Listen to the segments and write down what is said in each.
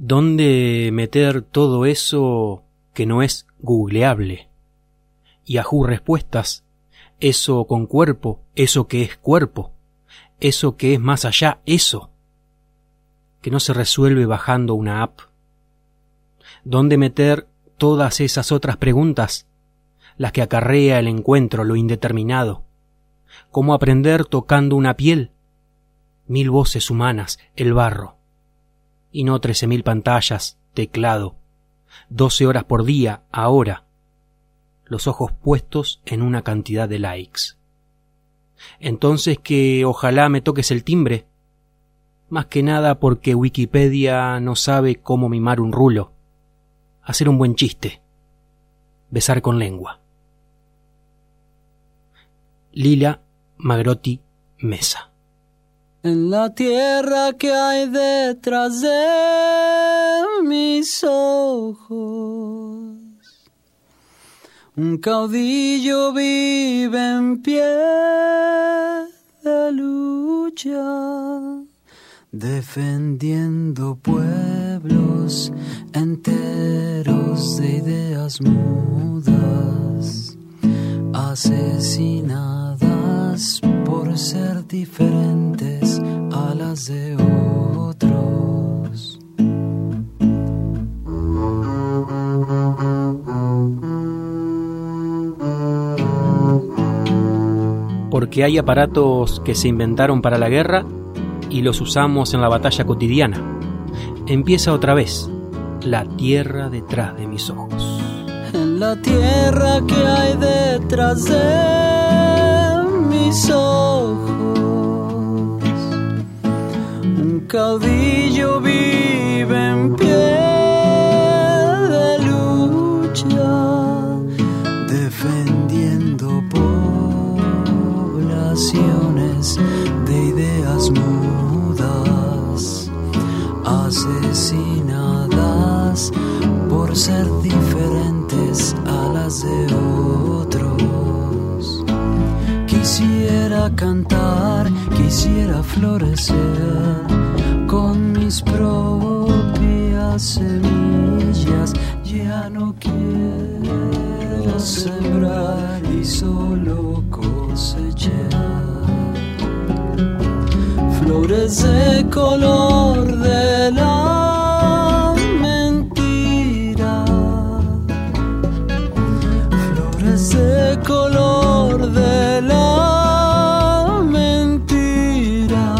¿Dónde meter todo eso que no es googleable? Yahoo Respuestas, eso con cuerpo, eso que es cuerpo, eso que es más allá, eso que no se resuelve bajando una app. ¿Dónde meter todas esas otras preguntas? Las que acarrea el encuentro, lo indeterminado. ¿Cómo aprender tocando una piel? 1000 voces humanas, el barro. Y no 13.000 pantallas, teclado. 12 horas por día, ahora. Los ojos puestos en una cantidad de likes. Entonces que ojalá me toques el timbre. Más que nada porque Wikipedia no sabe cómo mimar un rulo. Hacer un buen chiste. Besar con lengua. Lila Magrotti Mesa. En la tierra que hay detrás de mis ojos, un caudillo vive en pie de lucha, defendiendo pueblos enteros de ideas mudas, asesinadas por ser diferentes a las de otros. Porque hay aparatos que se inventaron para la guerra y los usamos en la batalla cotidiana. Empieza otra vez, la tierra detrás de mis ojos. En la tierra que hay detrás de mis ojos, un caudillo vive en pie de lucha, defendiendo poblaciones de ideas mudas, asesinadas por ser diferentes a las de otros. Quisiera cantar, quisiera florecer con mis propias semillas. Ya no quiero sembrar y solo cosechar flores de color de la mentira, flores de color de la mentira.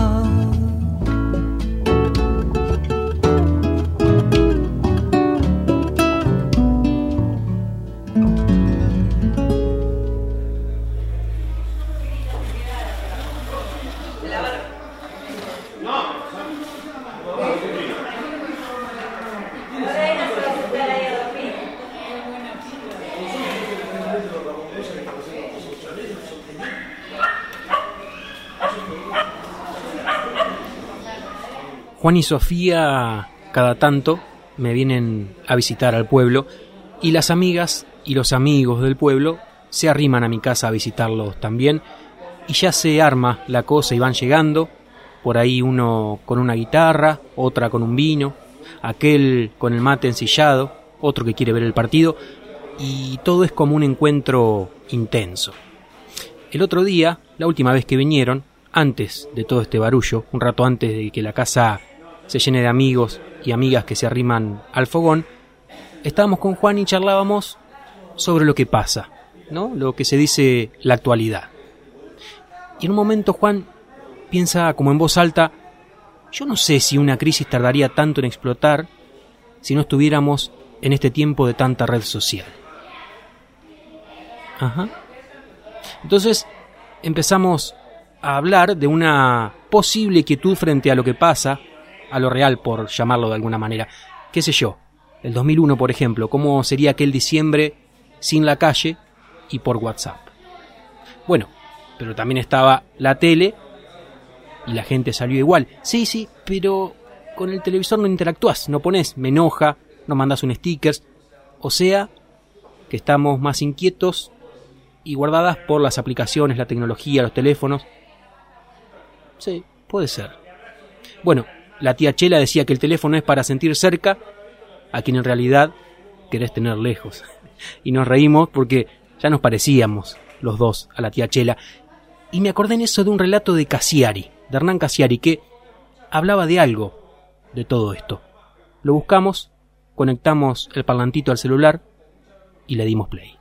Juan y Sofía cada tanto me vienen a visitar al pueblo y las amigas y los amigos del pueblo se arriman a mi casa a visitarlos también y ya se arma la cosa y van llegando, por ahí uno con una guitarra, otra con un vino, aquel con el mate ensillado, otro que quiere ver el partido y todo es como un encuentro intenso. El otro día, la última vez que vinieron, antes de todo este barullo, un rato antes de que la casa se llene de amigos y amigas que se arriman al fogón, estábamos con Juan y charlábamos sobre lo que pasa, ¿no? Lo que se dice la actualidad. Y en un momento Juan piensa como en voz alta, yo no sé si una crisis tardaría tanto en explotar si no estuviéramos en este tiempo de tanta red social. Ajá. Entonces empezamos a hablar de una posible quietud frente a lo que pasa, a lo real, por llamarlo de alguna manera. ¿Qué sé yo? El 2001, por ejemplo, ¿cómo sería aquel diciembre sin la calle y por WhatsApp? Bueno, pero también estaba la tele y la gente salió igual. Sí, pero con el televisor no interactúas, no pones me enoja, no mandas un sticker. O sea, que estamos más inquietos y guardadas por las aplicaciones, la tecnología, los teléfonos. Sí, puede ser. Bueno, La tía Chela decía que el teléfono es para sentir cerca a quien en realidad querés tener lejos. Y nos reímos porque ya nos parecíamos los dos a la tía Chela. Y me acordé en eso de un relato de Cassiari, de Hernán Cassiari, que hablaba de algo de todo esto. Lo buscamos, conectamos el parlantito al celular y le dimos play.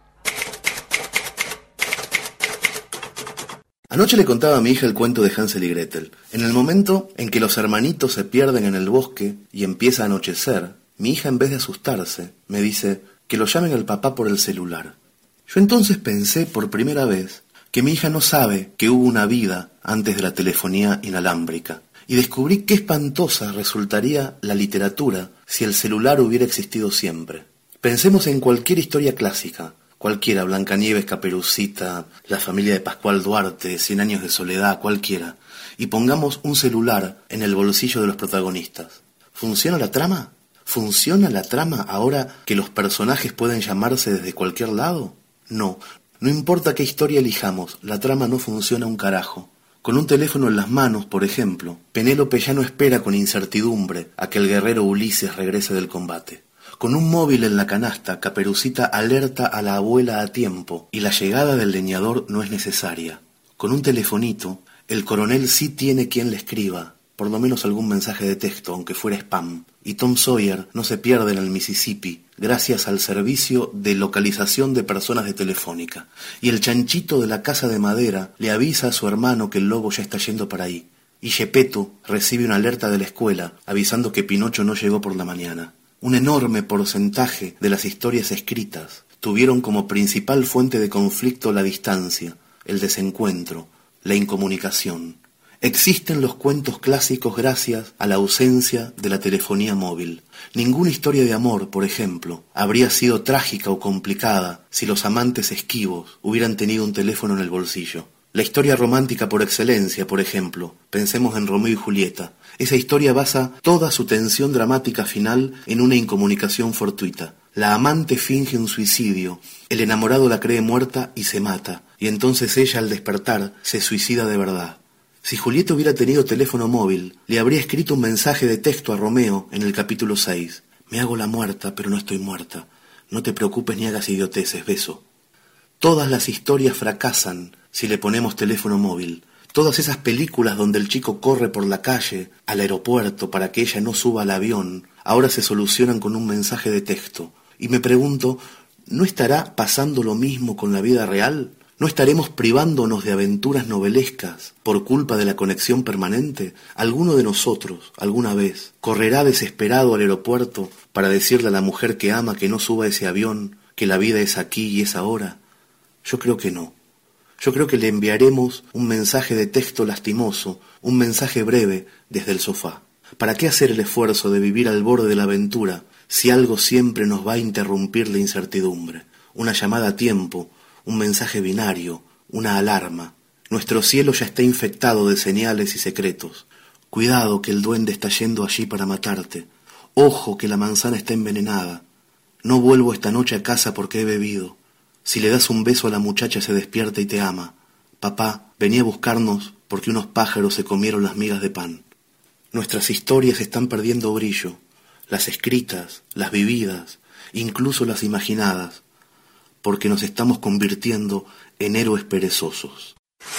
Anoche le contaba a mi hija el cuento de Hansel y Gretel. En el momento en que los hermanitos se pierden en el bosque y empieza a anochecer, mi hija, en vez de asustarse, me dice que lo llamen al papá por el celular. Yo entonces pensé por primera vez que mi hija no sabe que hubo una vida antes de la telefonía inalámbrica, y descubrí qué espantosa resultaría la literatura si el celular hubiera existido siempre. Pensemos en cualquier historia clásica, cualquiera, Blancanieves, Caperucita, la familia de Pascual Duarte, 100 años de soledad, cualquiera, y pongamos un celular en el bolsillo de los protagonistas. ¿Funciona la trama? ¿Funciona la trama ahora que los personajes pueden llamarse desde cualquier lado? No, no importa qué historia elijamos, la trama no funciona un carajo. Con un teléfono en las manos, por ejemplo, Penélope ya no espera con incertidumbre a que el guerrero Ulises regrese del combate. Con un móvil en la canasta, Caperucita alerta a la abuela a tiempo y la llegada del leñador no es necesaria. Con un telefonito, el coronel sí tiene quien le escriba, por lo menos algún mensaje de texto, aunque fuera spam. Y Tom Sawyer no se pierde en el Mississippi, gracias al servicio de localización de personas de Telefónica. Y el chanchito de la casa de madera le avisa a su hermano que el lobo ya está yendo para ahí. Y Gepetto recibe una alerta de la escuela, avisando que Pinocho no llegó por la mañana. Un enorme porcentaje de las historias escritas tuvieron como principal fuente de conflicto la distancia, el desencuentro, la incomunicación. Existen los cuentos clásicos gracias a la ausencia de la telefonía móvil. Ninguna historia de amor, por ejemplo, habría sido trágica o complicada si los amantes esquivos hubieran tenido un teléfono en el bolsillo. La historia romántica por excelencia, por ejemplo, pensemos en Romeo y Julieta. Esa historia basa toda su tensión dramática final en una incomunicación fortuita. La amante finge un suicidio, el enamorado la cree muerta y se mata, y entonces ella, al despertar, se suicida de verdad. Si Julieta hubiera tenido teléfono móvil, le habría escrito un mensaje de texto a Romeo en el capítulo 6. Me hago la muerta, pero no estoy muerta. No te preocupes ni hagas idioteces, beso. Todas las historias fracasan si le ponemos teléfono móvil. Todas esas películas donde el chico corre por la calle, al aeropuerto, para que ella no suba al avión, ahora se solucionan con un mensaje de texto. Y me pregunto, ¿no estará pasando lo mismo con la vida real? ¿No estaremos privándonos de aventuras novelescas por culpa de la conexión permanente? ¿Alguno de nosotros, alguna vez, correrá desesperado al aeropuerto para decirle a la mujer que ama que no suba ese avión, que la vida es aquí y es ahora? Yo creo que no. Yo creo que le enviaremos un mensaje de texto lastimoso, un mensaje breve desde el sofá. ¿Para qué hacer el esfuerzo de vivir al borde de la aventura si algo siempre nos va a interrumpir la incertidumbre? Una llamada a tiempo, un mensaje binario, una alarma. Nuestro cielo ya está infectado de señales y secretos. Cuidado que el duende está yendo allí para matarte. Ojo que la manzana está envenenada. No vuelvo esta noche a casa porque he bebido. Si le das un beso a la muchacha se despierta y te ama. Papá, vení a buscarnos porque unos pájaros se comieron las migas de pan. Nuestras historias están perdiendo brillo. Las escritas, las vividas, incluso las imaginadas. Porque nos estamos convirtiendo en héroes perezosos.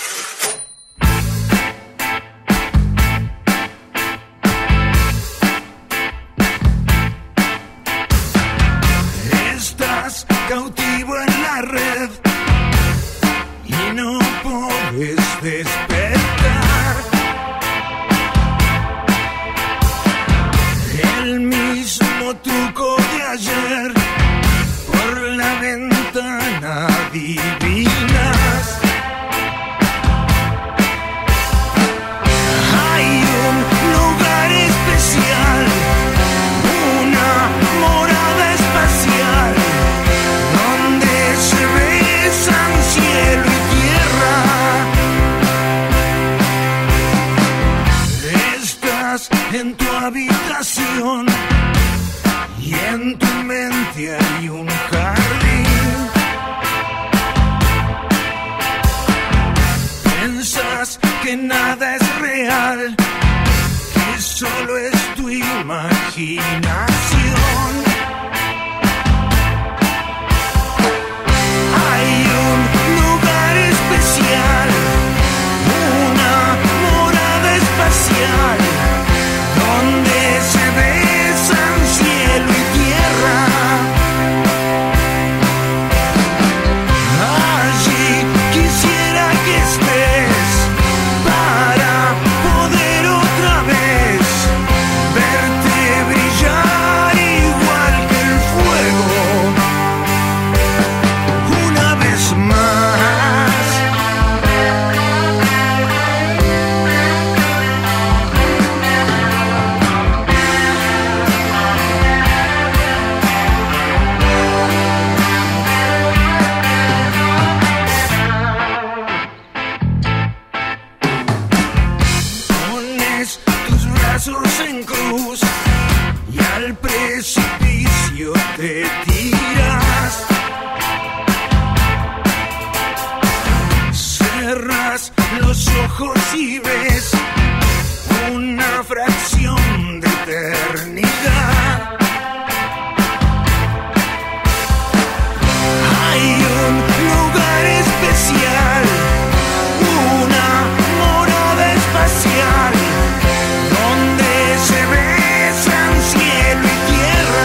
Estás cautivo en la red y no puedes despertar. El mismo truco de ayer. Por la ventana adivinas. Hay un lugar especial, una morada espacial, donde se besan cielo y tierra. Estás en tu habitación y en tu mente hay un jardín. Piensas que nada es real, que solo es imaginación. Hay un lugar especial, una morada espacial, donde se besan cielo y tierra. Allí quisiera que estés para poder otra vez verte brillar igual que el fuego, una vez más. Pones tus brazos en cruz y al precipicio te tiras. Cerras los ojos y ves una fracción de eternidad. Hay un lugar especial, una morada espacial, donde se besan cielo y tierra.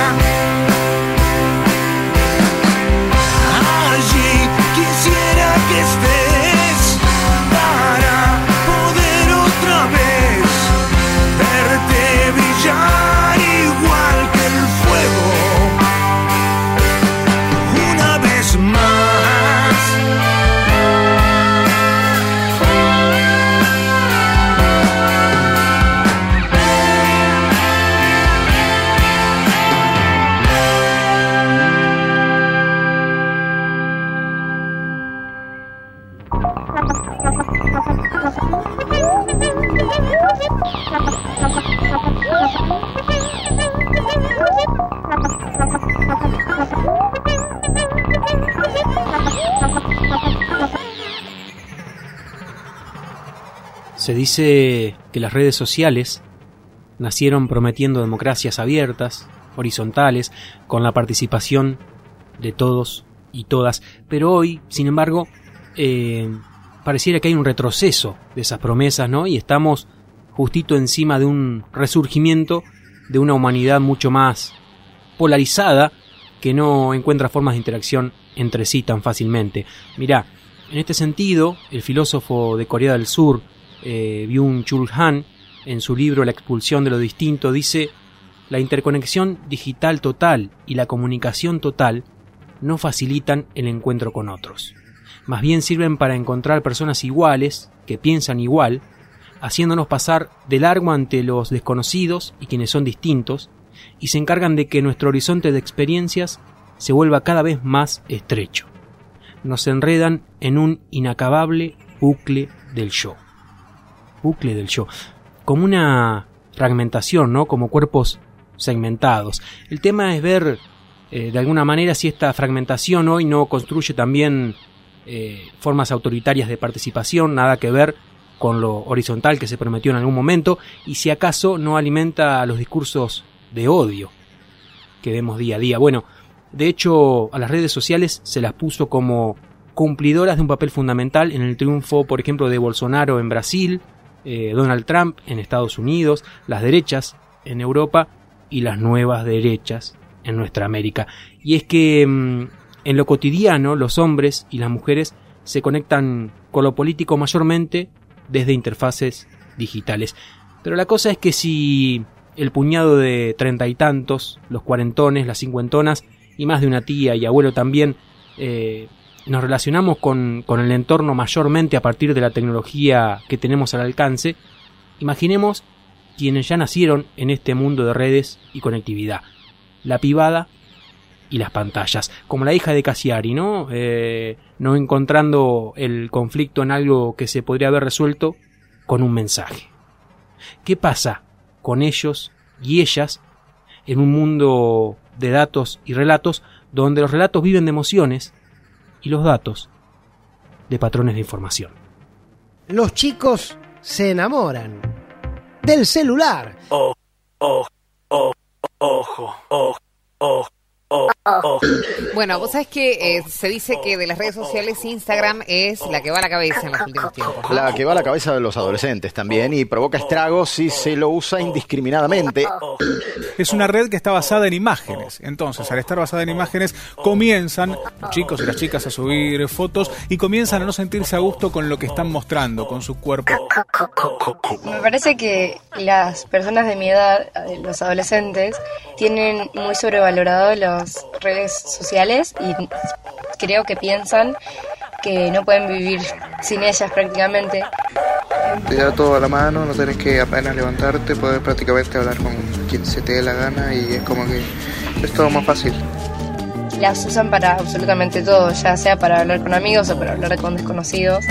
Allí quisiera que estés para poder otra vez verte brillar igual que el fuego, una vez más. Se dice que las redes sociales nacieron prometiendo democracias abiertas, horizontales, con la participación de todos y todas, pero hoy, sin embargo, pareciera que hay un retroceso de esas promesas, ¿no? Y estamos justito encima de un resurgimiento de una humanidad mucho más polarizada, que no encuentra formas de interacción entre sí tan fácilmente. Mirá, en este sentido, el filósofo de Corea del Sur, Byung-Chul Han, en su libro La expulsión de lo distinto, dice: la interconexión digital total y la comunicación total no facilitan el encuentro con otros. Más bien sirven para encontrar personas iguales, que piensan igual, haciéndonos pasar de largo ante los desconocidos y quienes son distintos, y se encargan de que nuestro horizonte de experiencias se vuelva cada vez más estrecho. Nos enredan en un inacabable bucle del yo. Bucle del yo. Como una fragmentación, ¿no? Como cuerpos segmentados. El tema es ver, de alguna manera, si esta fragmentación hoy no construye también formas autoritarias de participación, nada que ver con lo horizontal que se prometió en algún momento, y si acaso no alimenta los discursos de odio que vemos día a día. Bueno, de hecho, a las redes sociales se las puso como cumplidoras de un papel fundamental en el triunfo, por ejemplo, de Bolsonaro en Brasil, Donald Trump en Estados Unidos, las derechas en Europa y las nuevas derechas en nuestra América. Y es que en lo cotidiano los hombres y las mujeres se conectan con lo político mayormente desde interfaces digitales. Pero la cosa es que si el puñado de 30 y tantos, los cuarentones, las cincuentonas y más de una tía y abuelo también, nos relacionamos con el entorno mayormente a partir de la tecnología que tenemos al alcance, imaginemos quienes ya nacieron en este mundo de redes y conectividad, la pibada y las pantallas, como la hija de Cassiari, ¿no? No encontrando el conflicto en algo que se podría haber resuelto con un mensaje. ¿Qué pasa con ellos y ellas en un mundo de datos y relatos donde los relatos viven de emociones y los datos de patrones de información? Los chicos se enamoran del celular. Bueno, vos sabés que se dice que de las redes sociales Instagram es la que va a la cabeza en los últimos tiempos, ¿no? La que va a la cabeza de los adolescentes también y provoca estragos si se lo usa indiscriminadamente. Es una red que está basada en imágenes. Entonces, al estar basada en imágenes, comienzan los chicos y las chicas a subir fotos y comienzan a no sentirse a gusto con lo que están mostrando, con su cuerpo. Me parece que las personas de mi edad, los adolescentes, tienen muy sobrevalorado las redes sociales y creo que piensan que no pueden vivir sin ellas prácticamente. Te da todo a la mano, no tenés que apenas levantarte, poder prácticamente hablar con quien se te dé la gana y es como que es todo más fácil. Las usan para absolutamente todo, ya sea para hablar con amigos o para hablar con desconocidos.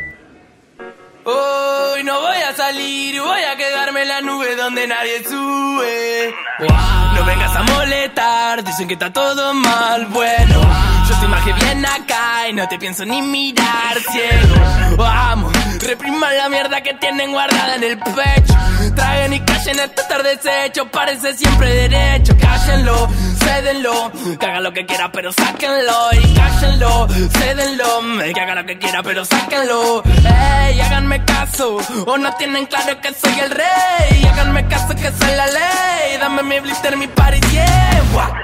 Hoy no voy a salir, voy a quedarme en la nube donde nadie sube. No vengas a molestar, dicen que está todo mal, bueno. Yo estoy más que bien acá y no te pienso ni mirar, ciego. Vamos, repriman la mierda que tienen guardada en el pecho. Traguen y callen esta tarde deshecho, parece siempre derecho. Cállenlo, cédenlo, que haga lo que quiera pero sáquenlo. Y cállenlo, cédenlo, que haga lo que quiera pero sáquenlo. Ey, háganme caso, o no tienen claro que soy el rey. Háganme caso que soy la ley, dame mi blister, mi party, yeah.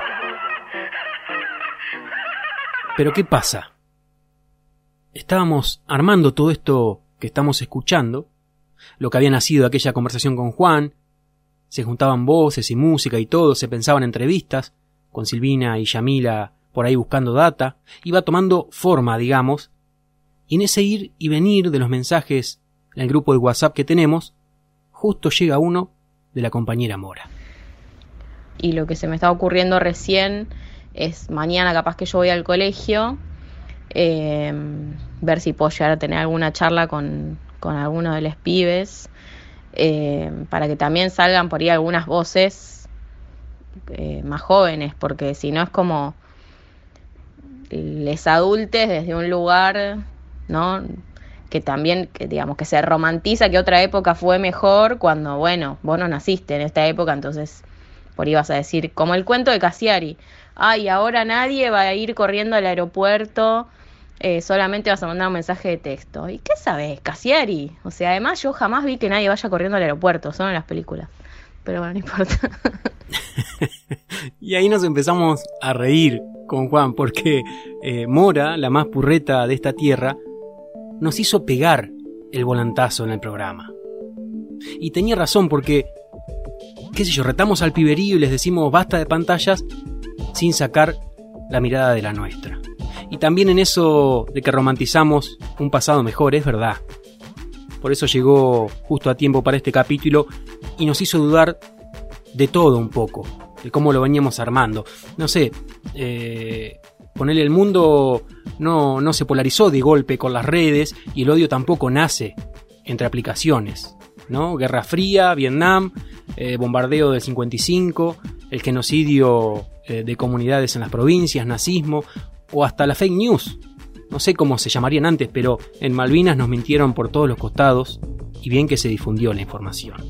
Pero ¿qué pasa? Estábamos armando todo esto que estamos escuchando, lo que había nacido de aquella conversación con Juan, se juntaban voces y música y todo, se pensaban entrevistas, con Silvina y Yamila por ahí buscando data, iba tomando forma, digamos, y en ese ir y venir de los mensajes en el grupo de WhatsApp que tenemos, justo llega uno de la compañera Mora. Y lo que se me está ocurriendo recién es mañana capaz que yo voy al colegio, ver si puedo llegar a tener alguna charla con alguno de los pibes, para que también salgan por ahí algunas voces más jóvenes, porque si no es como les adultes desde un lugar, ¿no? Que también, que digamos, que se romantiza que otra época fue mejor cuando, bueno, vos no naciste en esta época, entonces por ahí vas a decir, como el cuento de Cassiari, ay, ahora nadie va a ir corriendo al aeropuerto, solamente vas a mandar un mensaje de texto. ¿Y qué sabés, Cassiari? O sea, además yo jamás vi que nadie vaya corriendo al aeropuerto, solo en las películas. Pero bueno, no importa. Y ahí nos empezamos a reír con Juan, porque Mora, la más purreta de esta tierra, nos hizo pegar el volantazo en el programa. Y tenía razón, porque, qué sé yo, retamos al piberío y les decimos basta de pantallas sin sacar la mirada de la nuestra. Y también en eso de que romantizamos un pasado mejor, es verdad. Por eso llegó justo a tiempo para este capítulo y nos hizo dudar de todo un poco, de cómo lo veníamos armando. No sé, ponerle el mundo no se polarizó de golpe con las redes y el odio tampoco nace entre aplicaciones, ¿no? Guerra Fría, Vietnam, bombardeo del 55, el genocidio de comunidades en las provincias, nazismo o hasta la fake news. No sé cómo se llamarían antes, pero en Malvinas nos mintieron por todos los costados y bien que se difundió la información.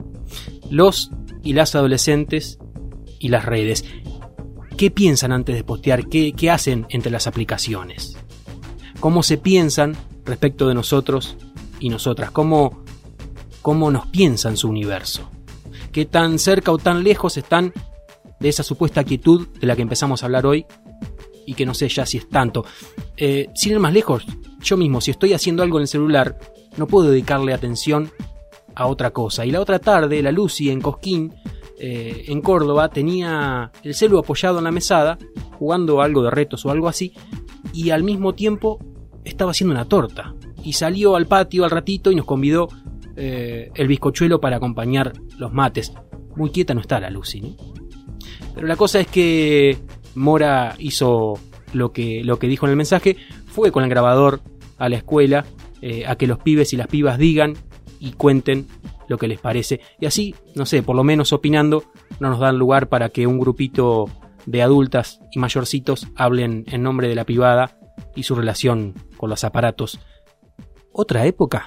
Los y las adolescentes y las redes. ¿Qué piensan antes de postear? ¿Qué hacen entre las aplicaciones? ¿Cómo se piensan respecto de nosotros y nosotras? ¿Cómo nos piensan su universo? ¿Qué tan cerca o tan lejos están de esa supuesta quietud de la que empezamos a hablar hoy? Y que no sé ya si es tanto. Sin ir más lejos, yo mismo, si estoy haciendo algo en el celular, no puedo dedicarle atención a otra cosa. Y la otra tarde, la Lucy en Cosquín, en Córdoba, tenía el celu apoyado en la mesada, jugando algo de retos o algo así, y al mismo tiempo estaba haciendo una torta. Y salió al patio al ratito y nos convidó el bizcochuelo para acompañar los mates. Muy quieta no está la Lucy, ¿no? Pero la cosa es que Mora hizo lo que dijo en el mensaje, fue con el grabador a la escuela a que los pibes y las pibas digan y cuenten lo que les parece. Y así, no sé, por lo menos opinando, no nos dan lugar para que un grupito de adultas y mayorcitos hablen en nombre de la pibada y su relación con los aparatos. ¿Otra época?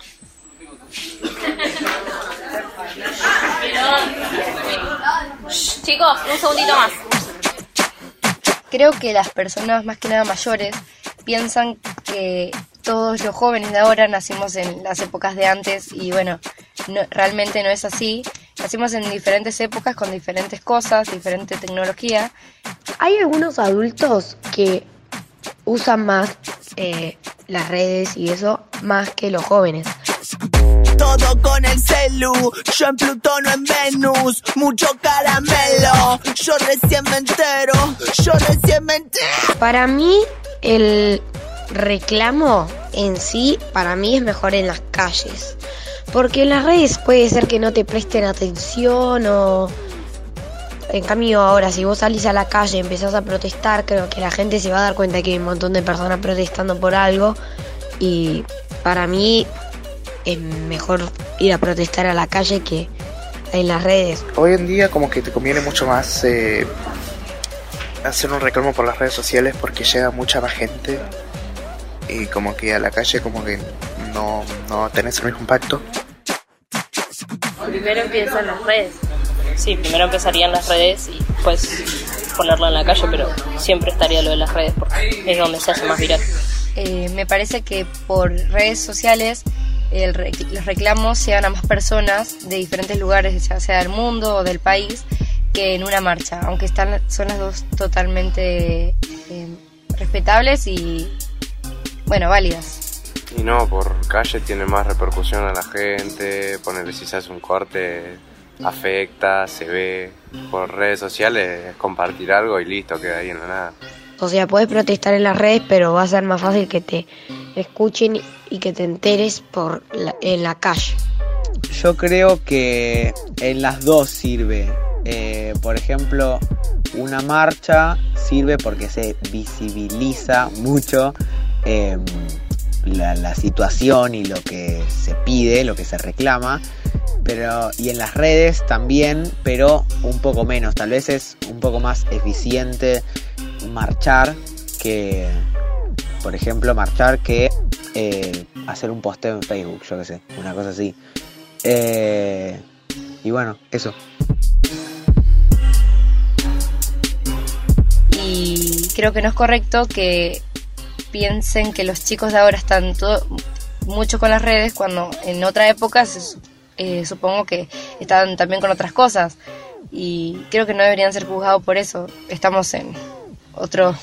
Chicos, un segundito más. Creo que las personas, más que nada mayores, piensan que todos los jóvenes de ahora nacimos en las épocas de antes y bueno, realmente no es así. Nacimos en diferentes épocas con diferentes cosas, diferente tecnología. Hay algunos adultos que usan más las redes y eso más que los jóvenes. Todo con el celu, yo en Plutón o en Venus, mucho caramelo, yo recién me entero. Para mí, el reclamo en sí, para mí es mejor en las calles. Porque en las redes puede ser que no te presten atención o... En cambio ahora, si vos salís a la calle y empezás a protestar, creo que la gente se va a dar cuenta que hay un montón de personas protestando por algo. Y para mí es mejor ir a protestar a la calle que en las redes. Hoy en día como que te conviene mucho más hacer un reclamo por las redes sociales porque llega mucha más gente y como que a la calle como que no tenés el mismo impacto. Primero empieza en las redes. Sí, primero empezaría en las redes y después ponerlo en la calle, pero siempre estaría lo de las redes porque es donde se hace más viral. Me parece que por redes sociales los reclamos llegan a más personas de diferentes lugares, ya sea del mundo o del país, que en una marcha, aunque son las dos totalmente respetables y, bueno, válidas. Y no, por calle tiene más repercusión a la gente, ponerle si se hace un corte, afecta, se ve. Por redes sociales es compartir algo y listo, queda ahí en la nada. O sea, podés protestar en las redes, pero va a ser más fácil que te escuchen y que te enteres en la calle. Yo creo que en las dos sirve. Por ejemplo, una marcha sirve porque se visibiliza mucho la situación y lo que se pide, lo que se reclama. Y en las redes también, pero un poco menos. Tal vez es un poco más eficiente marchar que, por ejemplo, hacer un posteo en Facebook, yo qué sé, una cosa así. Y bueno, eso. Y creo que no es correcto que piensen que los chicos de ahora están mucho con las redes cuando en otra época supongo que estaban también con otras cosas y creo que no deberían ser juzgados por eso. Estamos en otra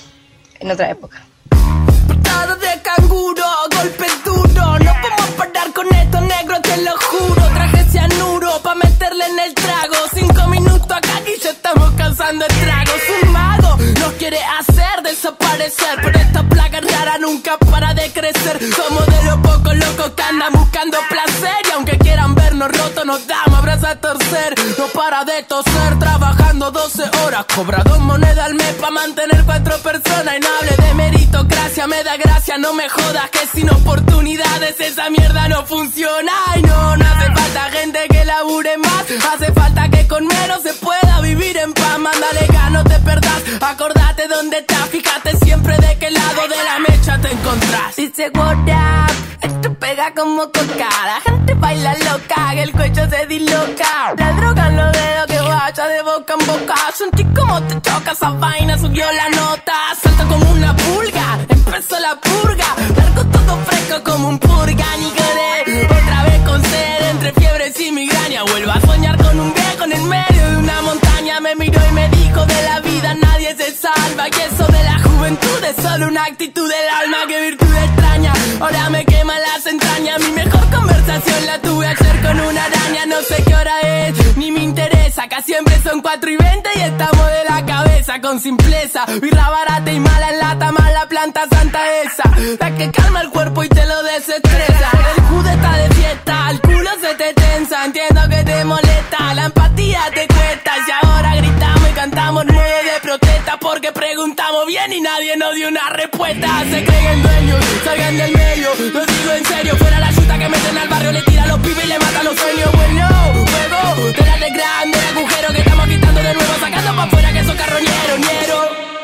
época. Portada de canguro, golpe duro, no podemos parar con esto, negro, te lo juro. Traje cianuro pa' meterle en el trago. 5 minutos acá y ya estamos cansando el trago. Un mago nos quiere hacer desaparecer, pero esta plaga rara nunca para de crecer. Somos de los pocos locos que andan buscando placer y aunque quieran vernos rotos nos damos abrazos a torcer. No para de toser, trabajando 12 horas, cobra 2 monedas al mes pa' mantener 4 personas. Y no hable de meritocracia, me da gracia, no me jodas que sin oportunidades esa mierda no funciona. Y no hace falta gente que labure más, hace falta que con menos se pueda vivir en paz. Mándale gas, no te perdás, acordate dónde estás, fíjate siempre de qué lado de la mecha te encontrás. Dice what up, esto pega como coca, la gente baila loca, que el cuello se disloca. La droga en los dedos que vaya de boca en boca, sentí como te choca esa vaina, subió la nota. Salta como una pulga, empezó la purga, largo todo fresco como un purga, ni queré. Otra vez con sed, entre fiebres y migraña, vuelvo a soñar con un viejo en el medio de una montaña. Me miró y me dijo de la vida nadie se salva, y eso de la juventud es solo una actitud del alma, que virtud extraña, ahora me quema las entrañas. Mi mejor conversación la tuve ayer con una araña, no sé qué hora es, ni me interesa, acá siempre son 4:20 y estamos de la cabeza con simpleza. Birra barata y mala en lata, mala planta santa esa, la que calma el cuerpo y te lo desestresa. El jude está de fiesta, el culo se te tensa, entiendo que te molesta, la empatía te cuesta. Y ahora gritamos y cantamos nueve de protesta porque preguntamos bien y nadie nos dio una respuesta. Se creen dueños, salgan del medio, lo digo en serio, fuera la chuta que meten al barrio, le tiran los pibes y le matan los sueños. Bueno, juego, te la de grande el agujero que estamos quitando de nuevo, sacando pa' afuera que esos carroñeros, ñero.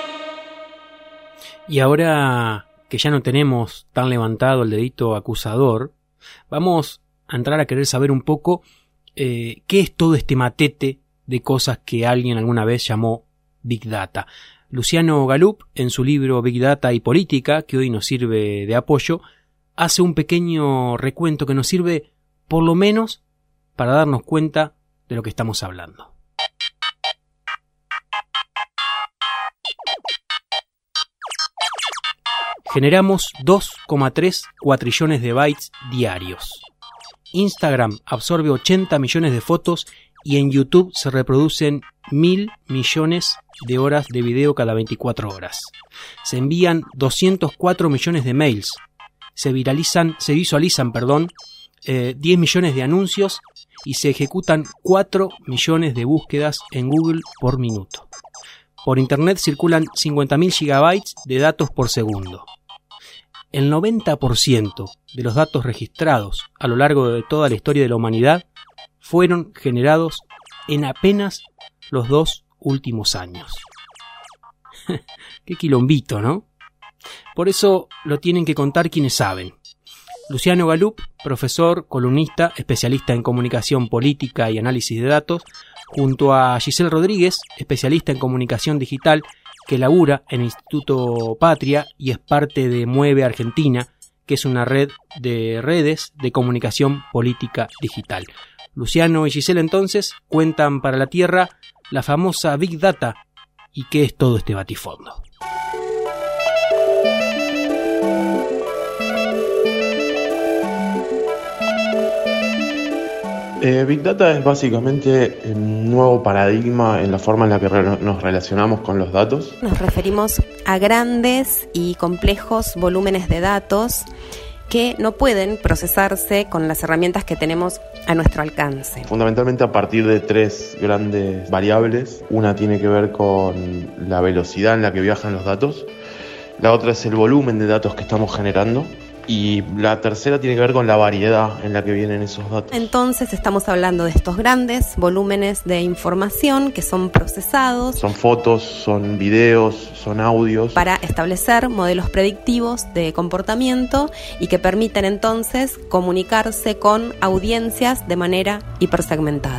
Y ahora que ya no tenemos tan levantado el dedito acusador, vamos a entrar a querer saber un poco qué es todo este matete de cosas que alguien alguna vez llamó Big Data. Luciano Galup, en su libro Big Data y Política, que hoy nos sirve de apoyo, hace un pequeño recuento que nos sirve por lo menos para darnos cuenta de lo que estamos hablando. Generamos 2,3 cuatrillones de bytes diarios. Instagram absorbe 80 millones de fotos y en YouTube se reproducen 1.000 millones de horas de video cada 24 horas. Se envían 204 millones de mails. Se visualizan 10 millones de anuncios y se ejecutan 4 millones de búsquedas en Google por minuto. Por Internet circulan 50.000 gigabytes de datos por segundo. El 90% de los datos registrados a lo largo de toda la historia de la humanidad fueron generados en apenas los 2 últimos años. Qué quilombito, ¿no? Por eso lo tienen que contar quienes saben. Luciano Galup, profesor, columnista, especialista en comunicación política y análisis de datos, junto a Giselle Rodríguez, especialista en comunicación digital, que labura en el Instituto Patria y es parte de Mueve Argentina, que es una red de redes de comunicación política digital. Luciano y Giselle entonces cuentan para la Tierra la famosa Big Data y qué es todo este batifondo. Big Data es básicamente un nuevo paradigma en la forma en la que nos relacionamos con los datos. Nos referimos a grandes y complejos volúmenes de datos que no pueden procesarse con las herramientas que tenemos a nuestro alcance. Fundamentalmente a partir de 3 grandes variables. Una tiene que ver con la velocidad en la que viajan los datos. La otra es el volumen de datos que estamos generando. Y la tercera tiene que ver con la variedad en la que vienen esos datos. Entonces estamos hablando de estos grandes volúmenes de información que son procesados. Son fotos, son videos, son audios. Para establecer modelos predictivos de comportamiento y que permiten entonces comunicarse con audiencias de manera hipersegmentada.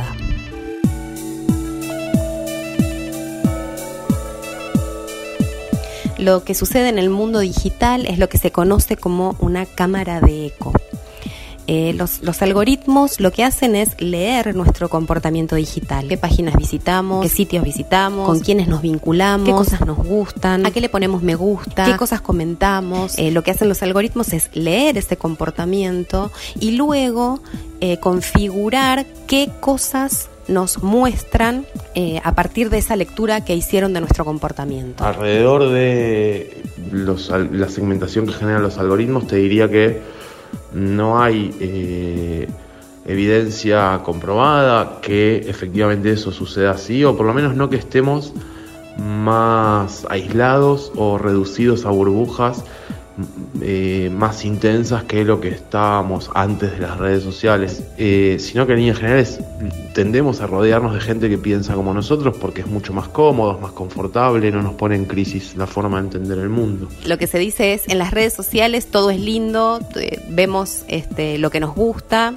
Lo que sucede en el mundo digital es lo que se conoce como una cámara de eco. Los algoritmos lo que hacen es leer nuestro comportamiento digital. Qué páginas visitamos, qué sitios visitamos, con quiénes nos vinculamos, qué cosas nos gustan, a qué le ponemos me gusta, qué cosas comentamos. Lo que hacen los algoritmos es leer ese comportamiento y luego configurar qué cosas nos muestran a partir de esa lectura que hicieron de nuestro comportamiento. Alrededor de la segmentación que generan los algoritmos, te diría que no hay evidencia comprobada que efectivamente eso suceda así, o por lo menos no que estemos más aislados o reducidos a burbujas más intensas que lo que estábamos antes de las redes sociales, sino que en líneas generales tendemos a rodearnos de gente que piensa como nosotros porque es mucho más cómodo, es más confortable, no nos pone en crisis la forma de entender el mundo. Lo que se dice es, en las redes sociales todo es lindo, vemos lo que nos gusta,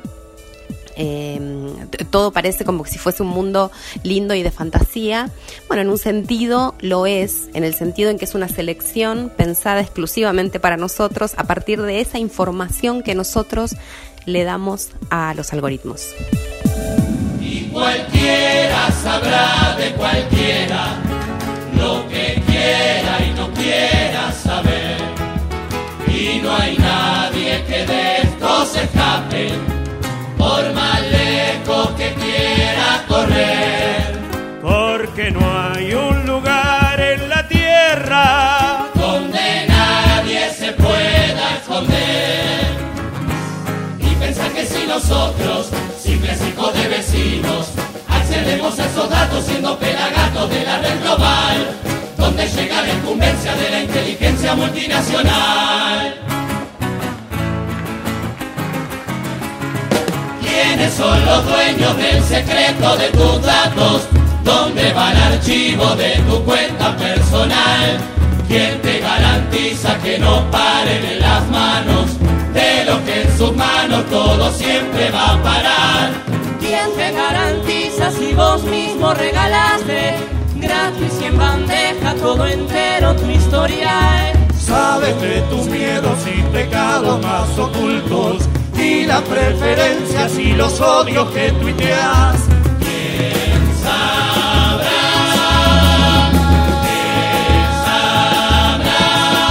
todo parece como si fuese un mundo lindo y de fantasía. Bueno, en un sentido lo es, en el sentido en que es una selección pensada exclusivamente para nosotros a partir de esa información que nosotros le damos a los algoritmos. Y cualquiera sabrá de cualquiera lo que quiera y no quiera saber, y no hay nadie que de esto se escape, por más lejos que quiera correr, porque no hay un lugar en la tierra donde nadie se pueda esconder. Y pensar que si nosotros, simples hijos de vecinos, accedemos a esos datos siendo pelagatos de la red global, donde llega la incumbencia de la inteligencia multinacional. ¿Quiénes son los dueños del secreto de tus datos? ¿Dónde va el archivo de tu cuenta personal? ¿Quién te garantiza que no paren en las manos de lo que en sus manos todo siempre va a parar? ¿Quién te garantiza si y vos mismo regalaste, gratis y en bandeja, todo entero tu historia. Sabes de tus miedos y pecados más ocultos, y las preferencias y los odios que tuiteas. ¿Quién sabrá? ¿Quién sabrá?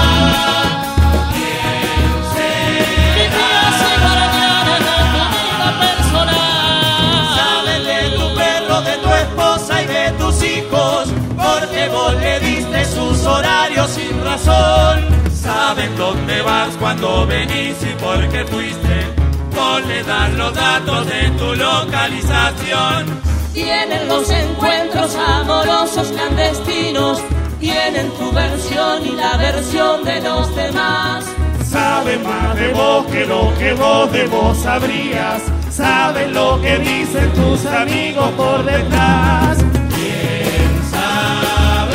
¿Quién será? Mi días y guardianes de tu vida personal. Saben de tu perro, de tu esposa y de tus hijos, porque vos le diste sus horarios sin razón. Saben dónde vas cuando venís y por qué fuiste. Vos le das los datos de tu localización. Tienen los encuentros amorosos clandestinos, tienen tu versión y la versión de los demás. Saben más de vos que lo que vos de vos sabrías. Saben lo que dicen tus amigos por detrás. ¿Quién sabrá?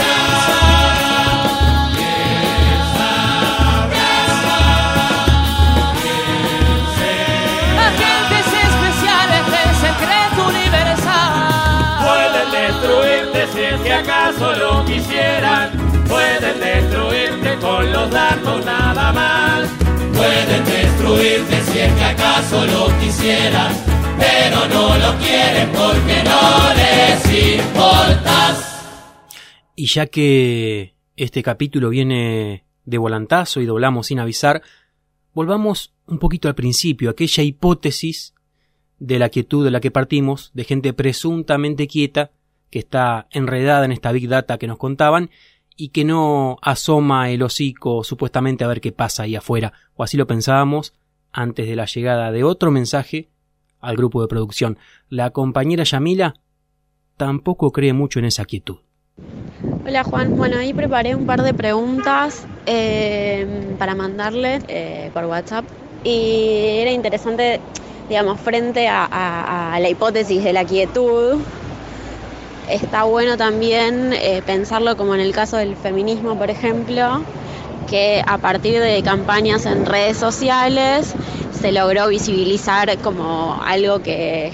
Destruirte si es que acaso lo quisieran, pueden destruirte con los datos nada más. Pueden destruirte si es que acaso lo quisieran, pero no lo quieren porque no les importas. Y ya que este capítulo viene de volantazo y doblamos sin avisar, volvamos un poquito al principio, aquella hipótesis de la quietud de la que partimos, de gente presuntamente quieta que está enredada en esta Big Data que nos contaban y que no asoma el hocico supuestamente a ver qué pasa ahí afuera, o así lo pensábamos antes de la llegada de otro mensaje al grupo de producción. La compañera Yamila tampoco cree mucho en esa quietud. Hola Juan, bueno, ahí preparé un par de preguntas para mandarle por WhatsApp y era interesante, digamos, frente a la hipótesis de la quietud. Está bueno también pensarlo como en el caso del feminismo, por ejemplo, que a partir de campañas en redes sociales se logró visibilizar como algo que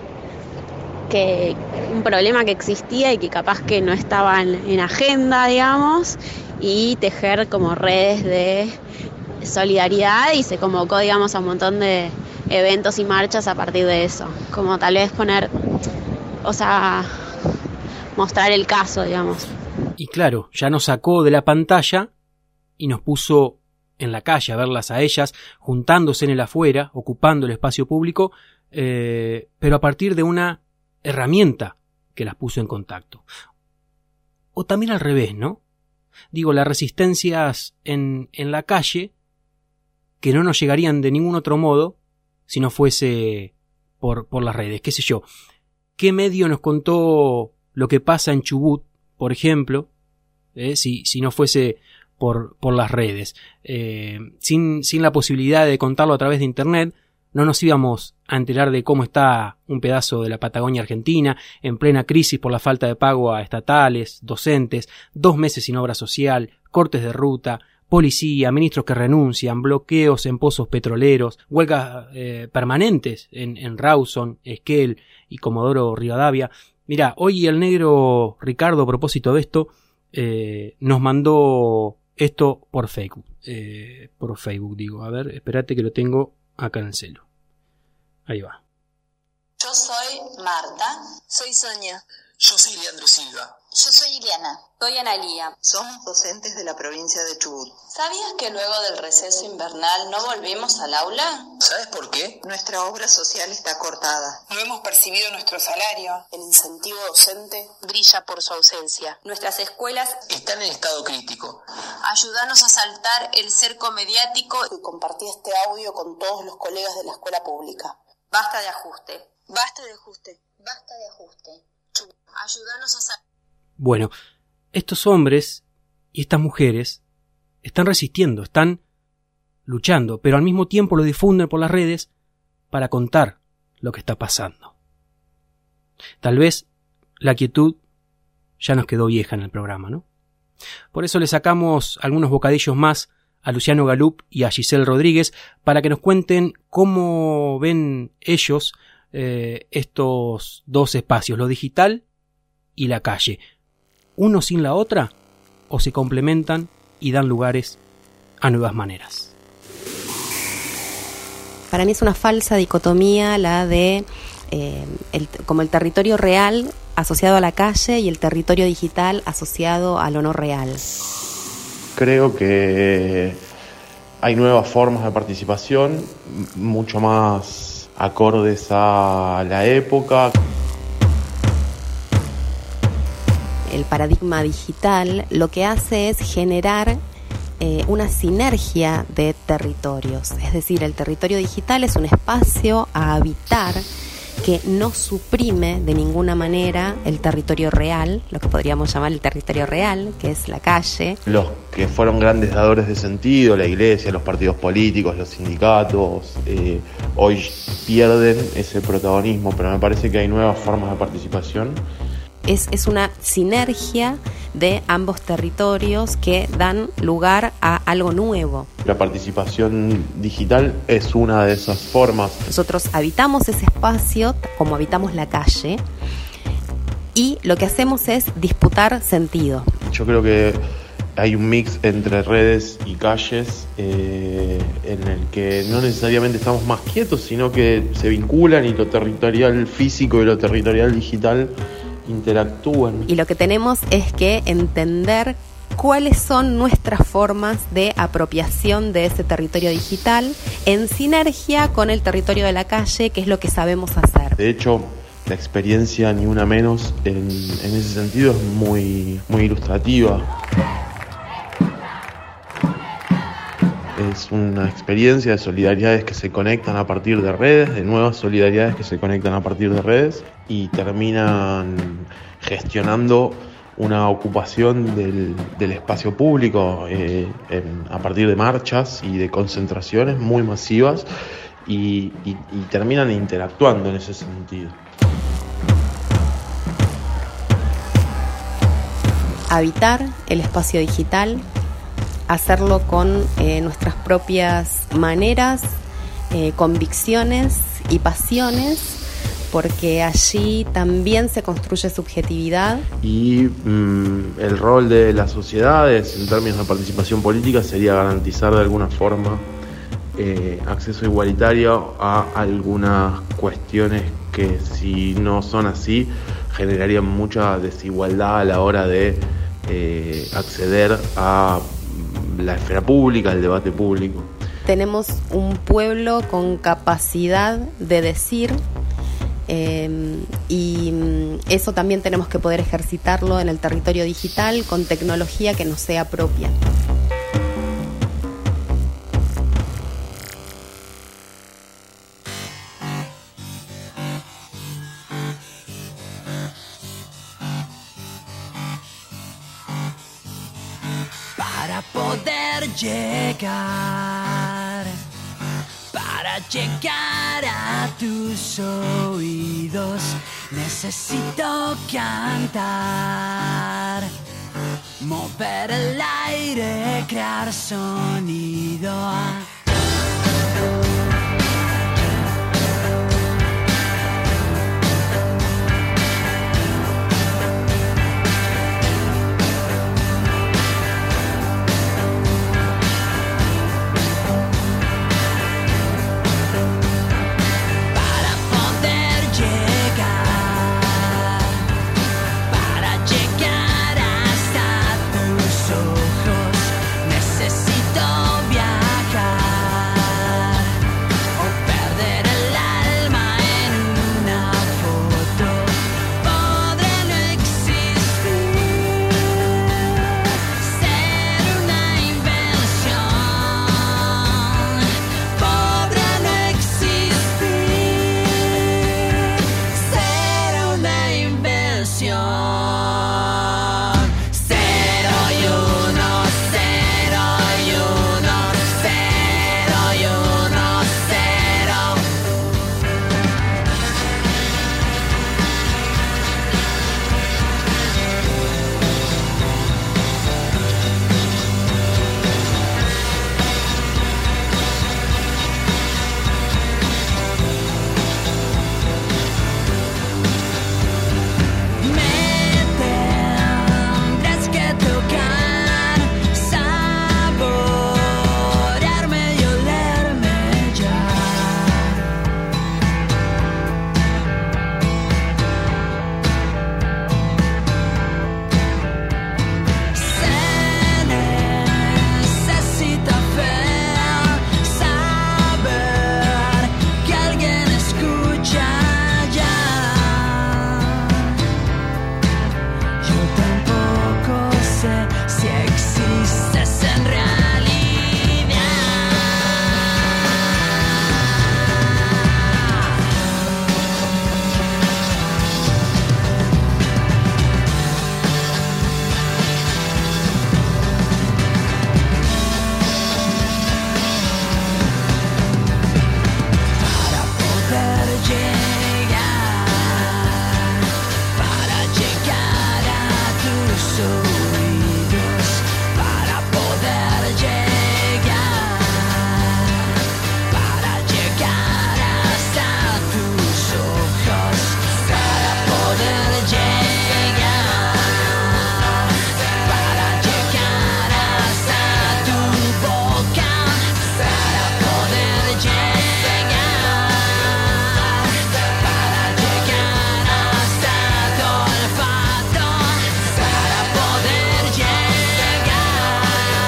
un problema que existía y que capaz que no estaba en agenda, digamos, y tejer como redes de solidaridad y se convocó, digamos, a un montón de eventos y marchas a partir de eso, como tal vez poner, o sea, mostrar el caso, digamos. Y claro, ya nos sacó de la pantalla y nos puso en la calle a verlas a ellas, juntándose en el afuera, ocupando el espacio público, pero a partir de una herramienta que las puso en contacto. O también al revés, ¿no? Digo, las resistencias en la calle, que no nos llegarían de ningún otro modo si no fuese por las redes, qué sé yo. ¿Qué medio nos contó lo que pasa en Chubut, por ejemplo, si no fuese por las redes? Sin la posibilidad de contarlo a través de internet, no nos íbamos a enterar de cómo está un pedazo de la Patagonia Argentina, en plena crisis por la falta de pago a estatales, docentes, 2 meses sin obra social, cortes de ruta, policía, ministros que renuncian, bloqueos en pozos petroleros, huelgas permanentes en Rawson, Esquel y Comodoro Rivadavia. Mirá, hoy el negro Ricardo, a propósito de esto, nos mandó esto por Facebook. A ver, espérate que lo tengo acá en el celu. Ahí va. Yo soy Marta. Soy Sonia. Yo soy Leandro Silva. Yo soy Ileana. Soy Analía. Somos docentes de la provincia de Chubut. ¿Sabías que luego del receso invernal no volvemos al aula? ¿Sabes por qué? Nuestra obra social está cortada. No hemos percibido nuestro salario. El incentivo docente brilla por su ausencia. Nuestras escuelas están en estado crítico. Ayúdanos a saltar el cerco mediático y compartí este audio con todos los colegas de la escuela pública. Basta de ajuste. Basta de ajuste. Basta de ajuste. Ayúdanos a saltar. Bueno, estos hombres y estas mujeres están resistiendo, están luchando, pero al mismo tiempo lo difunden por las redes para contar lo que está pasando. Tal vez la quietud ya nos quedó vieja en el programa, ¿no? Por eso le sacamos algunos bocadillos más a Luciano Galup y a Giselle Rodríguez para que nos cuenten cómo ven ellos estos dos espacios, lo digital y la calle, uno sin la otra, o se complementan y dan lugares a nuevas maneras. Para mí es una falsa dicotomía la de como el territorio real asociado a la calle y el territorio digital asociado a lo no real. Creo que hay nuevas formas de participación, mucho más acordes a la época. El paradigma digital lo que hace es generar una sinergia de territorios. Es decir, el territorio digital es un espacio a habitar que no suprime de ninguna manera el territorio real, lo que podríamos llamar el territorio real, que es la calle. Los que fueron grandes dadores de sentido, la iglesia, los partidos políticos, los sindicatos, hoy pierden ese protagonismo, pero me parece que hay nuevas formas de participación. Es una sinergia de ambos territorios que dan lugar a algo nuevo. La participación digital es una de esas formas. Nosotros habitamos ese espacio como habitamos la calle y lo que hacemos es disputar sentido. Yo creo que hay un mix entre redes y calles en el que no necesariamente estamos más quietos, sino que se vinculan y lo territorial físico y lo territorial digital interactúan. Y lo que tenemos es que entender cuáles son nuestras formas de apropiación de ese territorio digital en sinergia con el territorio de la calle, que es lo que sabemos hacer. De hecho, la experiencia Ni Una Menos en ese sentido es muy ilustrativa. Es una experiencia de solidaridades que se conectan a partir de redes, de nuevas solidaridades que se conectan a partir de redes y terminan gestionando una ocupación del espacio público a partir de marchas y de concentraciones muy masivas y terminan interactuando en ese sentido. Habitar el espacio digital, hacerlo con nuestras propias maneras, convicciones y pasiones, porque allí también se construye subjetividad. Y el rol de las sociedades en términos de participación política sería garantizar de alguna forma acceso igualitario a algunas cuestiones que, si no son así, generarían mucha desigualdad a la hora de acceder a la esfera pública, el debate público. Tenemos un pueblo con capacidad de decir y eso también tenemos que poder ejercitarlo en el territorio digital con tecnología que nos sea propia. Para poder llegar a tus oídos, necesito cantar, mover el aire, crear sonido. Hasta tus ojos necesito viajar. tus oídos para poder llegar hasta tus ojos, para poder llegar hasta tu boca, para poder llegar hasta tu olfato, para poder llegar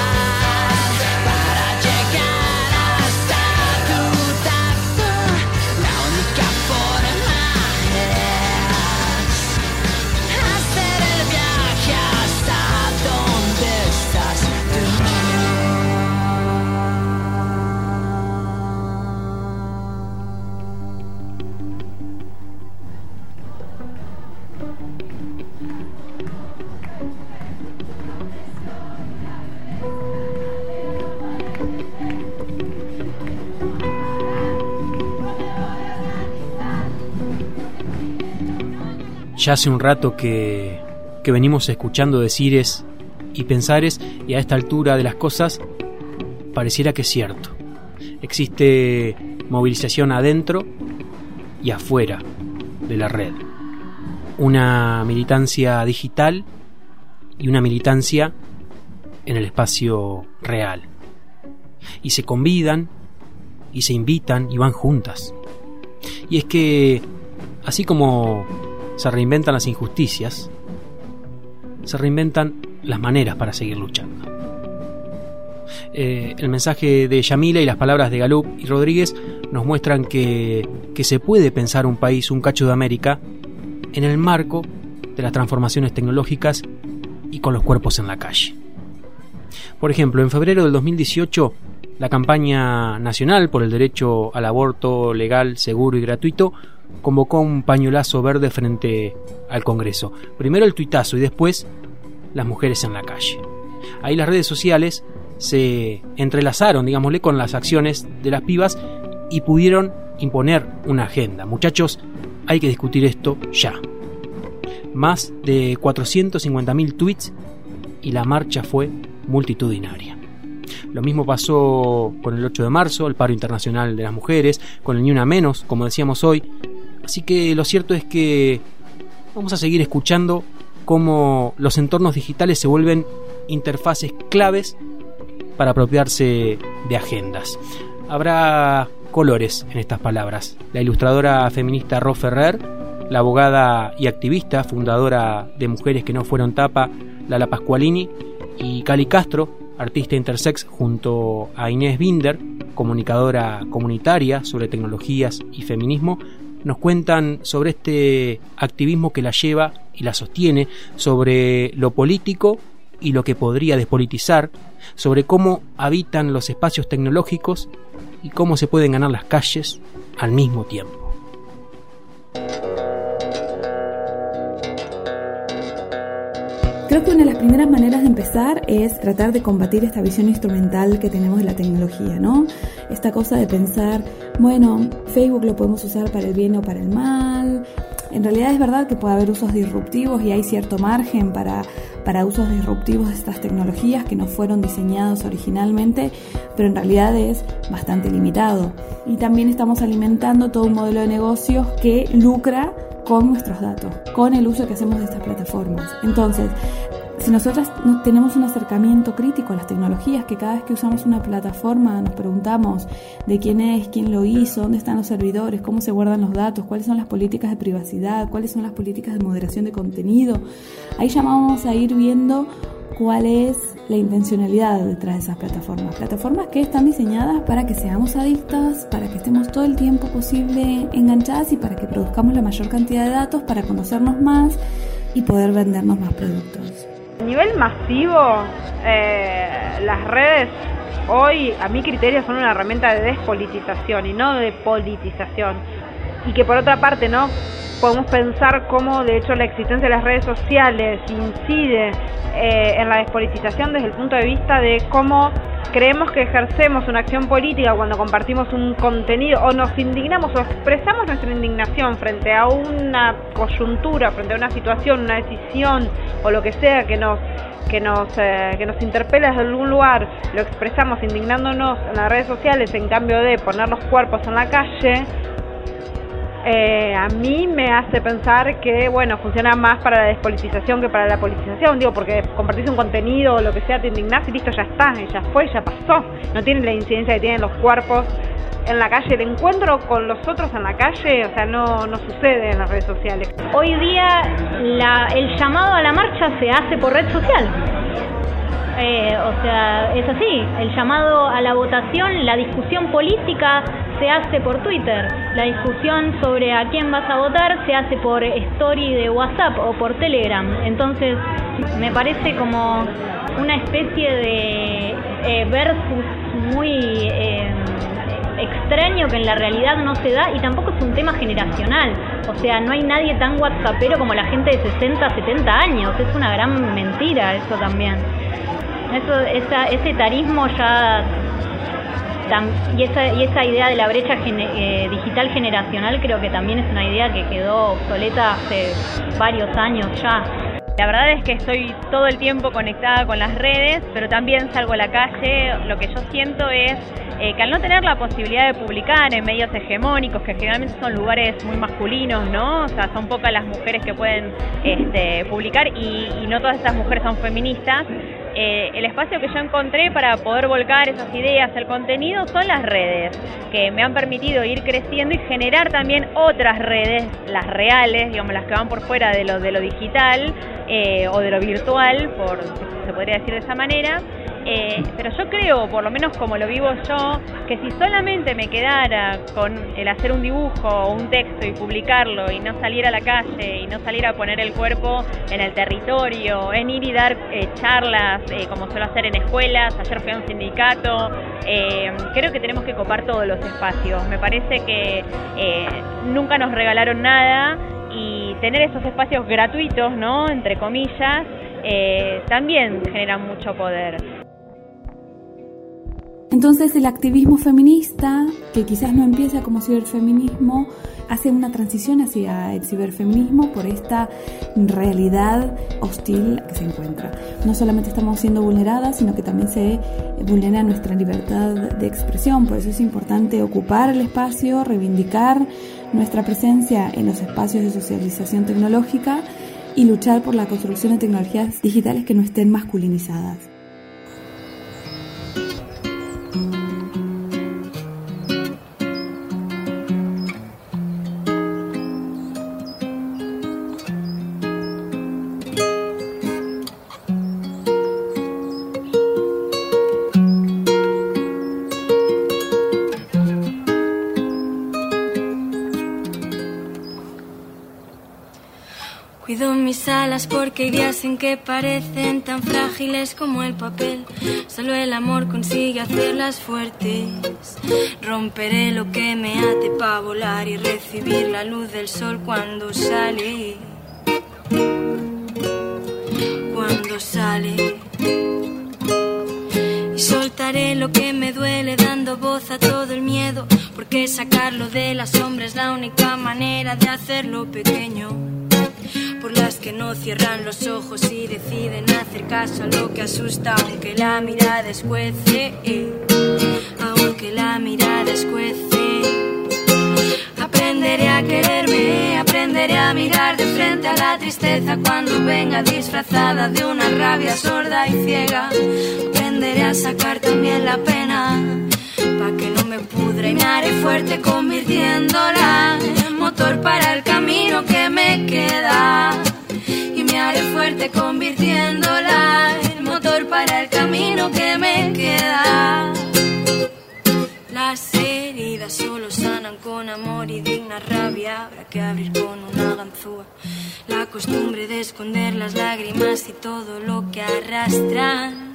hasta tu tacto. La única forma es hacer el viaje hasta donde estás tú. Ya hace un rato que venimos escuchando decires y pensares, y a esta altura de las cosas pareciera que es cierto. Existe movilización adentro y afuera de la red. Una militancia digital y una militancia en el espacio real. Y se convidan y se invitan y van juntas. Y es que, así como se reinventan las injusticias, se reinventan las maneras para seguir luchando. El mensaje de Yamila y las palabras de Galup y Rodríguez nos muestran que se puede pensar un país, un cacho de América, en el marco de las transformaciones tecnológicas y con los cuerpos en la calle. Por ejemplo, en febrero del 2018, la campaña nacional por el derecho al aborto legal, seguro y gratuito convocó un pañuelazo verde frente al Congreso. Primero el tuitazo y después las mujeres en la calle. Ahí las redes sociales se entrelazaron, digámosle, con las acciones de las pibas y pudieron imponer una agenda. Muchachos, hay que discutir esto ya. Más de 450.000 tweets y la marcha fue multitudinaria. Lo mismo pasó con el 8 de marzo, el paro internacional de las mujeres, con el Ni Una Menos, como decíamos hoy. Así que lo cierto es que vamos a seguir escuchando cómo los entornos digitales se vuelven interfaces claves para apropiarse de agendas. Habrá colores en estas palabras. La ilustradora feminista Ro Ferrer, la abogada y activista, fundadora de Mujeres que no fueron tapa, Lala Pascualini, y Cali Castro, artista intersex, junto a Inés Binder, comunicadora comunitaria sobre tecnologías y feminismo, nos cuentan sobre este activismo que la lleva y la sostiene, sobre lo político y lo que podría despolitizar, sobre cómo habitan los espacios tecnológicos y cómo se pueden ganar las calles al mismo tiempo. Creo que una de las primeras maneras de empezar es tratar de combatir esta visión instrumental que tenemos de la tecnología, ¿no? Esta cosa de pensar, bueno, Facebook lo podemos usar para el bien o para el mal. En realidad es verdad que puede haber usos disruptivos y hay cierto margen para usos disruptivos de estas tecnologías que no fueron diseñados originalmente, pero en realidad es bastante limitado. Y también estamos alimentando todo un modelo de negocios que lucra con nuestros datos, con el uso que hacemos de estas plataformas. Entonces, si nosotras tenemos un acercamiento crítico a las tecnologías, que cada vez que usamos una plataforma nos preguntamos de quién es, quién lo hizo, dónde están los servidores, cómo se guardan los datos, cuáles son las políticas de privacidad, cuáles son las políticas de moderación de contenido, ahí ya vamos a ir viendo cuál es la intencionalidad detrás de esas plataformas. Plataformas que están diseñadas para que seamos adictas, para que estemos todo el tiempo posible enganchadas y para que produzcamos la mayor cantidad de datos para conocernos más y poder vendernos más productos. A nivel masivo, las redes hoy, a mi criterio, son una herramienta de despolitización y no de politización. Y que por otra parte, ¿no?, podemos pensar cómo de hecho la existencia de las redes sociales incide en la despolitización desde el punto de vista de cómo creemos que ejercemos una acción política cuando compartimos un contenido o nos indignamos o expresamos nuestra indignación frente a una coyuntura, frente a una situación, una decisión o lo que sea que nos interpela desde algún lugar, lo expresamos indignándonos en las redes sociales en cambio de poner los cuerpos en la calle. A mí me hace pensar que, bueno, funciona más para la despolitización que para la politización, digo, porque compartís un contenido o lo que sea, te indignás y listo, ya está, ya fue, ya pasó, no tiene la incidencia que tienen los cuerpos en la calle. El encuentro con los otros en la calle, o sea, no sucede en las redes sociales. Hoy día el llamado a la marcha se hace por red social. O sea, es así, el llamado a la votación, la discusión política se hace por Twitter, la discusión sobre a quién vas a votar se hace por story de WhatsApp o por Telegram. Entonces me parece como una especie de versus muy extraño que en la realidad no se da, y tampoco es un tema generacional. O sea, no hay nadie tan whatsappero como la gente de 60, 70 años. Es una gran mentira eso también. Ese etarismo ya y esa idea de la brecha digital generacional creo que también es una idea que quedó obsoleta hace varios años ya. La verdad es que estoy todo el tiempo conectada con las redes, pero también salgo a la calle. Lo que yo siento es que al no tener la posibilidad de publicar en medios hegemónicos, que generalmente son lugares muy masculinos, ¿no? O sea, son pocas las mujeres que pueden publicar y no todas estas mujeres son feministas. El espacio que yo encontré para poder volcar esas ideas, el contenido, son las redes, que me han permitido ir creciendo y generar también otras redes, las reales, digamos, las que van por fuera de lo digital o de lo virtual, se podría decir de esa manera. Pero yo creo, por lo menos como lo vivo yo, que si solamente me quedara con el hacer un dibujo o un texto y publicarlo y no salir a la calle y no salir a poner el cuerpo en el territorio, en ir y dar charlas como suelo hacer en escuelas, ayer fui a un sindicato, creo que tenemos que copar todos los espacios. Me parece que nunca nos regalaron nada y tener esos espacios gratuitos, ¿no?, entre comillas, también generan mucho poder. Entonces el activismo feminista, que quizás no empieza como ciberfeminismo, hace una transición hacia el ciberfeminismo por esta realidad hostil que se encuentra. No solamente estamos siendo vulneradas, sino que también se vulnera nuestra libertad de expresión. Por eso es importante ocupar el espacio, reivindicar nuestra presencia en los espacios de socialización tecnológica y luchar por la construcción de tecnologías digitales que no estén masculinizadas. Cuido mis alas porque hay días en que parecen tan frágiles como el papel. Solo el amor consigue hacerlas fuertes. Romperé lo que me ate para volar y recibir la luz del sol cuando sale. Cuando sale. Y soltaré lo que me duele dando voz a todo el miedo, porque sacarlo de la sombra es la única manera de hacerlo pequeño. Por las que no cierran los ojos y deciden hacer caso a lo que asusta, aunque la mirada escuece, aunque la mirada escuece. Aprenderé a quererme, aprenderé a mirar de frente a la tristeza cuando venga disfrazada de una rabia sorda y ciega. Aprenderé a sacar también la pena, pa' que no me pudra, y me haré fuerte convirtiéndola en motor para el camino que me queda. Y me haré fuerte convirtiéndola en motor para el camino que me queda. Las heridas solo sanan con amor y digna rabia. Habrá que abrir con una ganzúa la costumbre de esconder las lágrimas y todo lo que arrastran.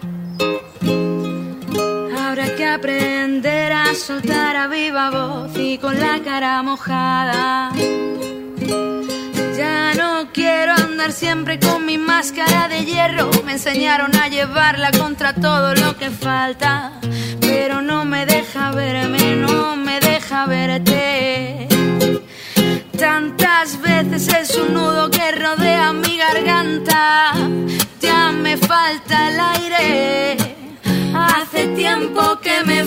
Habrá que aprender a soltar a viva voz y con la cara mojada. Ya no quiero andar siempre con mi máscara de hierro. Me enseñaron a llevarla contra todo lo que falta, pero no me deja verme, no me deja verte. Tantas veces es un nudo que rodea mi garganta. Ya me falta el aire, hace tiempo que me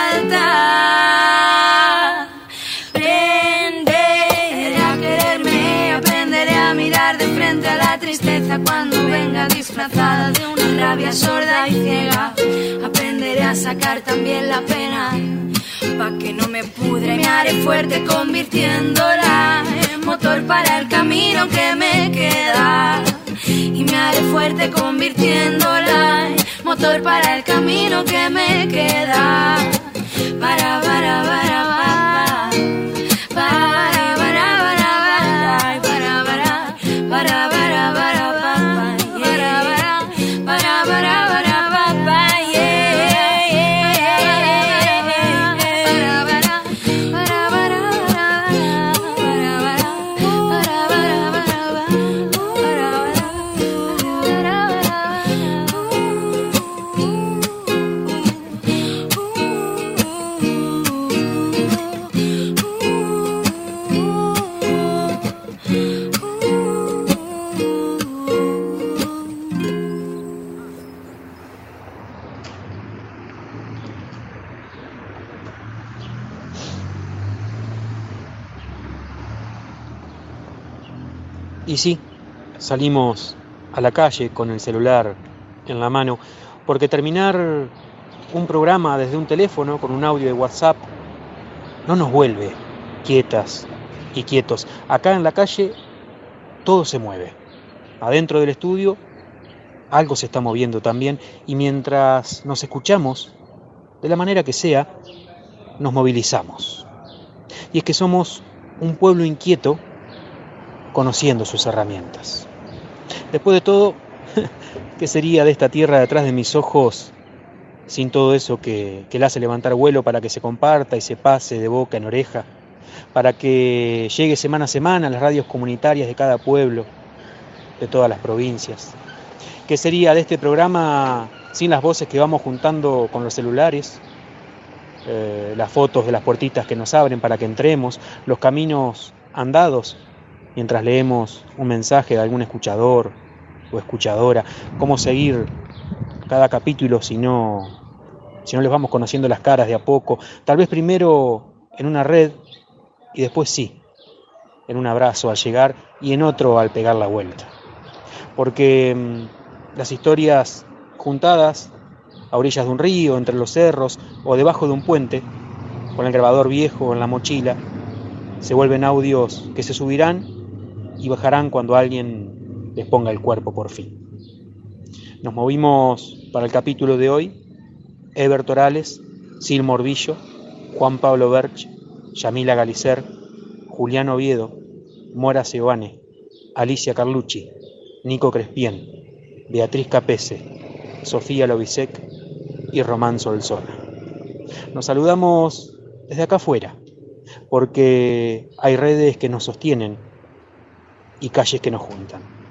falta. Aprenderé a quererme, aprenderé a mirar de frente a la tristeza cuando venga disfrazada de una rabia sorda y ciega. Aprenderé a sacar también la pena, pa' que no me pudre. Me haré fuerte convirtiéndola en motor para el camino que me queda. Y me haré fuerte convirtiéndola en motor para el camino que me queda. Para, para, para, para, para, para, para, para, para, para, para, para, para, para, Y sí, salimos a la calle con el celular en la mano, porque terminar un programa desde un teléfono con un audio de WhatsApp no nos vuelve quietas y quietos. Acá en la calle todo se mueve. Adentro del estudio algo se está moviendo también, y mientras nos escuchamos, de la manera que sea, nos movilizamos. Y es que somos un pueblo inquieto, conociendo sus herramientas. Después de todo, ¿qué sería de esta tierra detrás de mis ojos sin todo eso que la hace levantar vuelo para que se comparta y se pase de boca en oreja, para que llegue semana a semana a las radios comunitarias de cada pueblo, de todas las provincias? ¿Qué sería de este programa sin las voces que vamos juntando con los celulares? Las fotos de las puertitas que nos abren para que entremos, los caminos andados mientras leemos un mensaje de algún escuchador o escuchadora. ¿Cómo seguir cada capítulo si no les vamos conociendo las caras de a poco? Tal vez primero en una red y después sí, en un abrazo al llegar y en otro al pegar la vuelta. Porque las historias juntadas a orillas de un río, entre los cerros o debajo de un puente, con el grabador viejo en la mochila, se vuelven audios que se subirán y bajarán cuando alguien les ponga el cuerpo por fin. Nos movimos para el capítulo de hoy: Eber Torales, Sil Morbillo, Juan Pablo Berch, Yamila Galicer, Julián Oviedo, Mora Seoane, Alicia Carlucci, Nico Crespien, Beatriz Capese, Sofía Lobisek y Román Solsona. Nos saludamos desde acá afuera, porque hay redes que nos sostienen y calles que nos juntan.